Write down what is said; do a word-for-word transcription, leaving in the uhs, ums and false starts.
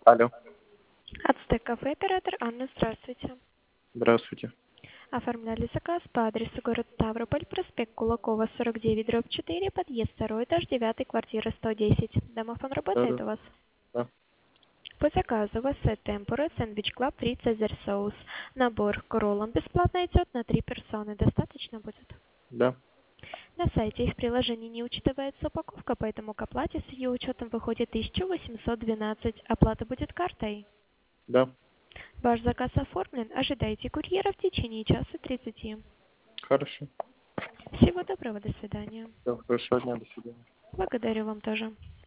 Алло. Ацтек кафе, оператор Анна, здравствуйте. Здравствуйте. Оформляли заказ по адресу город Ставрополь, проспект Кулакова, сорок девять, дробь четыре, подъезд второй, этаж девятый, квартира сто десять. Домофон Да, работает да, у вас? да. По заказу у вас сет темпура, сэндвич клаб, фри, цезарь соус. Набор к роллам бесплатно идет на три персоны. Достаточно будет? Да. На сайте их приложений не учитывается упаковка, поэтому к оплате с ее учетом выходит тысяча восемьсот двенадцать. Оплата будет картой. Да. Ваш заказ оформлен. Ожидайте курьера в течение часа тридцати. Хорошо. Всего доброго, до свидания. Всё, хорошего дня, до свидания. Благодарю вам тоже.